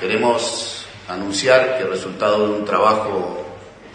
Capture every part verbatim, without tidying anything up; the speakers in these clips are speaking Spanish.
Queremos anunciar que el resultado de un trabajo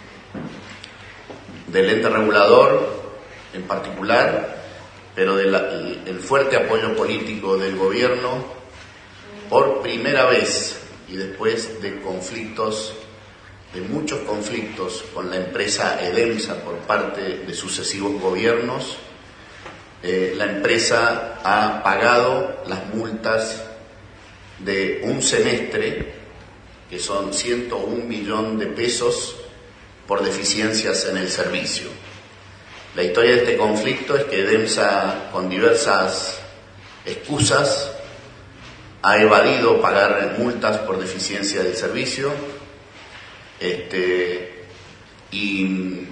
del ente regulador en particular, pero del fuerte apoyo político del gobierno, por primera vez y después de conflictos, de muchos conflictos con la empresa Edemsa por parte de sucesivos gobiernos, eh, la empresa ha pagado las multas de un semestre, que son ciento un millón de pesos por deficiencias en el servicio. La historia de este conflicto es que Edemsa, con diversas excusas, ha evadido pagar multas por deficiencia del servicio, este, y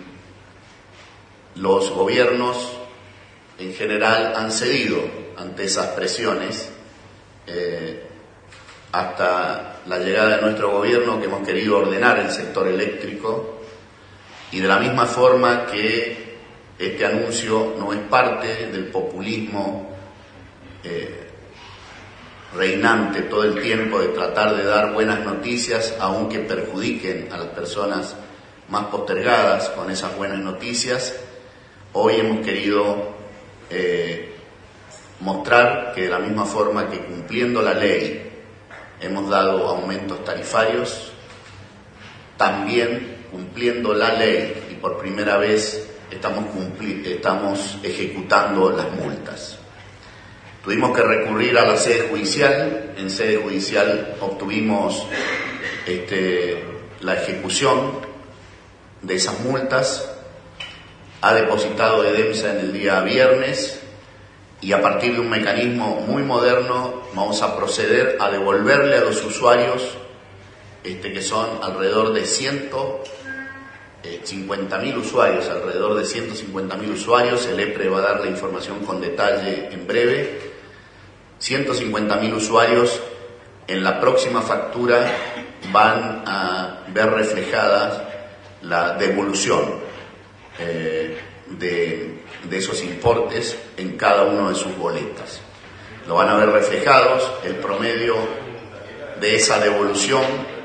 los gobiernos en general han cedido ante esas presiones, eh, hasta la llegada de nuestro gobierno, que hemos querido ordenar el sector eléctrico, y de la misma forma que este anuncio no es parte del populismo eh, reinante todo el tiempo de tratar de dar buenas noticias, aunque perjudiquen a las personas más postergadas con esas buenas noticias. Hoy hemos querido eh, mostrar que de la misma forma que cumpliendo la ley hemos dado aumentos tarifarios, también cumpliendo la ley y por primera vez estamos, cumpli- estamos ejecutando las multas. Tuvimos que recurrir a la sede judicial. En sede judicial obtuvimos este, la ejecución de esas multas. Ha depositado Edemsa en el día viernes y a partir de un mecanismo muy moderno vamos a proceder a devolverle a los usuarios, este, que son alrededor de ciento cincuenta mil usuarios, alrededor de ciento cincuenta mil usuarios, el EPRE va a dar la información con detalle en breve, ciento cincuenta mil usuarios en la próxima factura van a ver reflejada la devolución eh, de, de esos importes en cada uno de sus boletas. Lo van a ver reflejados, el promedio de esa devolución,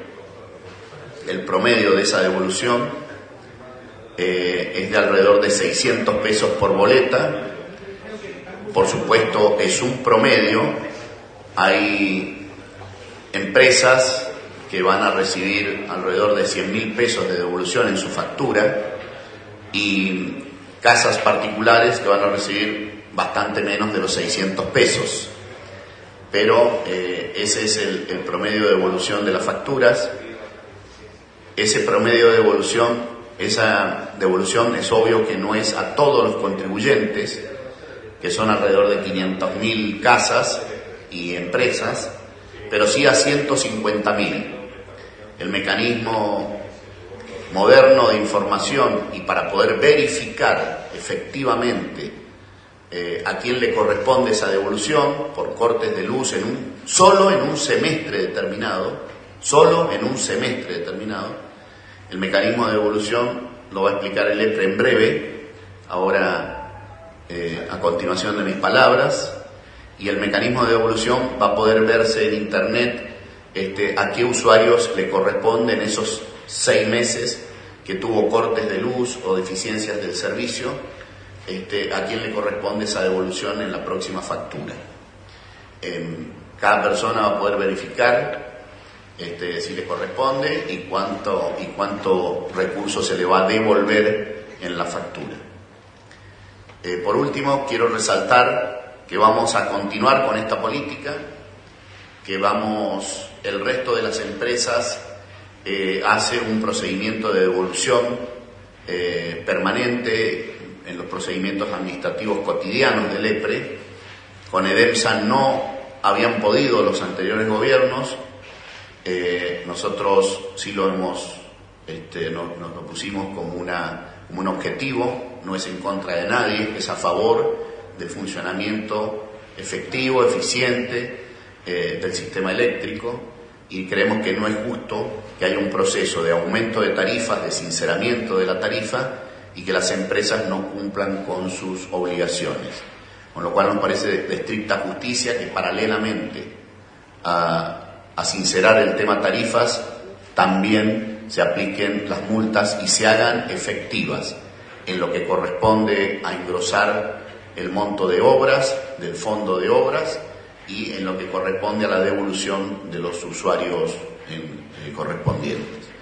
el promedio de esa devolución eh, es de alrededor de seiscientos pesos por boleta. Por supuesto, es un promedio. Hay empresas que van a recibir alrededor de cien mil pesos de devolución en su factura y casas particulares que van a recibir bastante menos de los seiscientos pesos. Pero eh, ese es el, el promedio de devolución de las facturas. Ese promedio de devolución, esa devolución es obvio que no es a todos los contribuyentes, que son alrededor de quinientas mil casas y empresas, pero sí a ciento cincuenta mil. El mecanismo moderno de información y para poder verificar efectivamente eh, a quién le corresponde esa devolución por cortes de luz en un, solo en un semestre determinado, solo en un semestre determinado. El mecanismo de devolución lo va a explicar el EPRE en breve, ahora Eh, a continuación de mis palabras, y el mecanismo de devolución va a poder verse en internet este, a qué usuarios le corresponden esos seis meses que tuvo cortes de luz o deficiencias del servicio, este, a quién le corresponde esa devolución en la próxima factura. Eh, cada persona va a poder verificar este, si le corresponde y cuánto, y cuánto recurso se le va a devolver en la factura. Eh, por último, quiero resaltar que vamos a continuar con esta política, que vamos, el resto de las empresas eh, hace un procedimiento de devolución eh, permanente en los procedimientos administrativos cotidianos del EPRE. Con Edemsa no habían podido los anteriores gobiernos, eh, nosotros sí lo hemos, este, nos, nos lo pusimos como una como un objetivo, no es en contra de nadie, es a favor del funcionamiento efectivo, eficiente eh, del sistema eléctrico, y creemos que no es justo que haya un proceso de aumento de tarifas, de sinceramiento de la tarifa y que las empresas no cumplan con sus obligaciones. Con lo cual nos parece de, de estricta justicia que paralelamente a a sincerar el tema tarifas, también se apliquen las multas y se hagan efectivas en lo que corresponde a engrosar el monto de obras, del fondo de obras, y en lo que corresponde a la devolución de los usuarios en, eh, correspondientes.